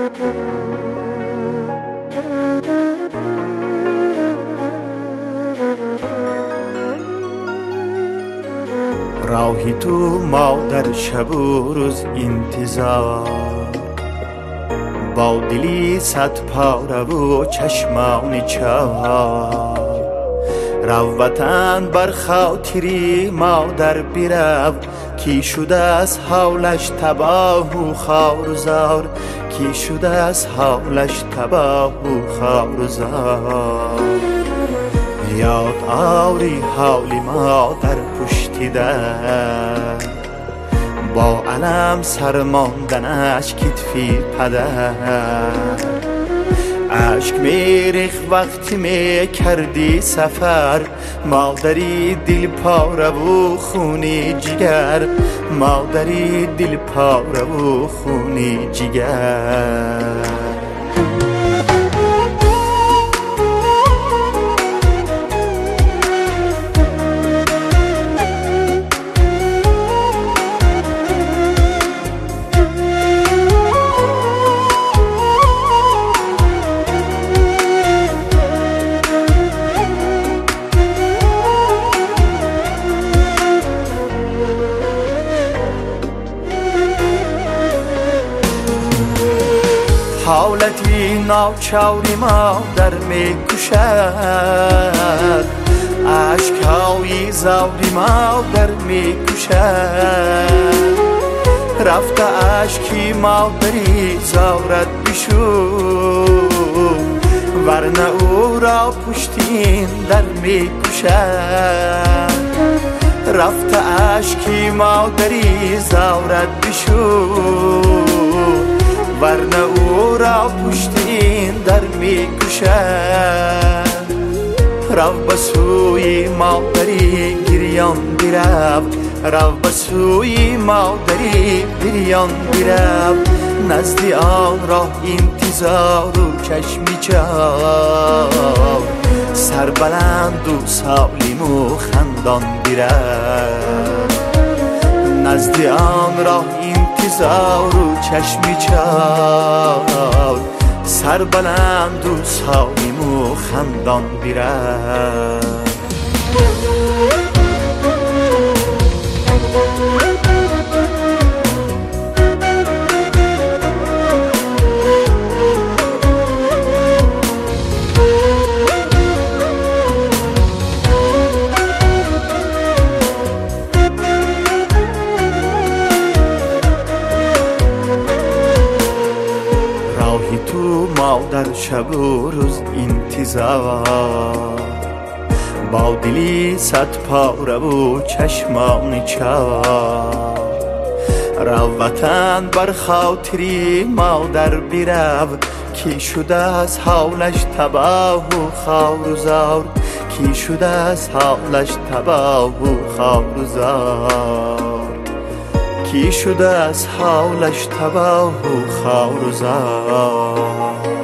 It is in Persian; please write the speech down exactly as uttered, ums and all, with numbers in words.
راهی تو مادر شب و روز انتظار، با دلی صد پاره و چشمان چار. رو وطن بر خاطری مادر برو، کی شده از حالش تباه و خوار و زار. کی شده از حالش تباه و خوار و زار. یاد آوری حالی مادر پشتی در، با علم سر ماندنش کتفی پدر. عشق میریخ وقتی می کردی سفر، مادری دل پاره و خونی جگر. مادری دل پاره و خونی جگر. حالتی ناچاری مادر می کشد، عشقهای زاری مادر می کشد. رفته عشقی مادری زارت بشو، ورنه او را پشتین در می کشد. رفته عشقی مادری زارت بشو، ورنه او را پشتین در می کشد. رو بسوی مادری گریان برو، رو بسوی مادری گریان برو. نزد آن راه انتظار و چشمی چار، سر بلند و سالم و خندان برو. نزد آن راه انتظار و چشمی چار، سر بلند و سالم و خندان برو. تو مادر شب و روز انتظار، با دلی صد پاره و چشمان چار. رو وطن بر خاطری مادر برو، کی شده از حالش تباه و خوار و زار. کی شده از حالش تباه و خوار و زار. کی شده از حالش تباه و خوار و زار.